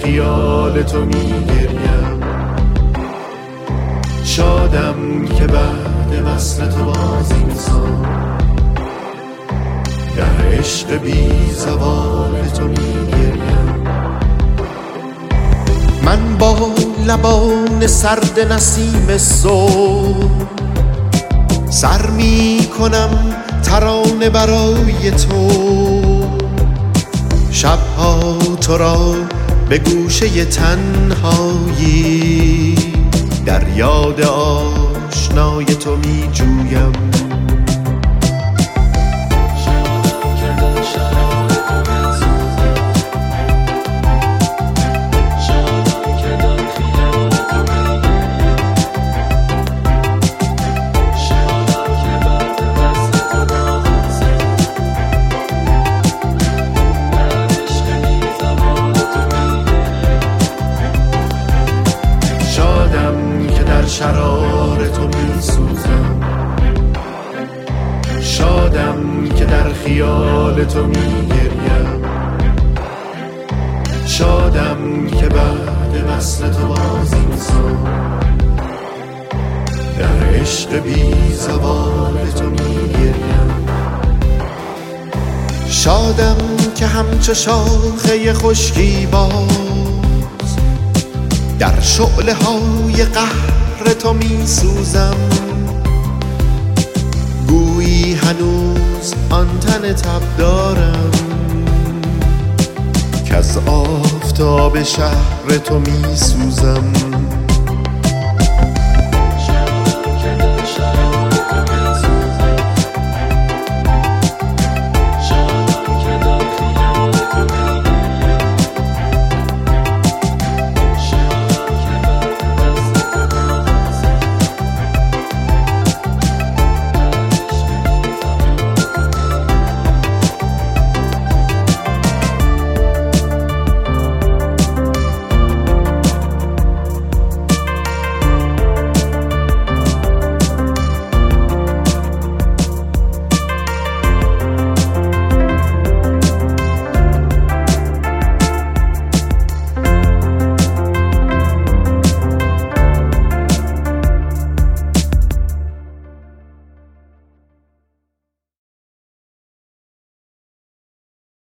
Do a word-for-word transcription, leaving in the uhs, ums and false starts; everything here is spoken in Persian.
خیال تو میگریم. شادم که بعد وصل تو باز اینسان در عشق بی زوال تو میگریم. من با لبان سرد نسیم صبح سر می کنم ترانه برای تو. شبها تو را به گوشه تنهایی در یاد آشنای تو می جویم. شرار تو می سوزم، شادم که در خیال تو می گریم. شادم که بعد وصل تو باز اینسان در عشق بی زوال تو می گریم. شادم که همچو شاخه خشکی باز در شعله های قهر تو می سوزم. گویی هنوز آن تن تب دارم که از آفتاب شهر تو می سوزم.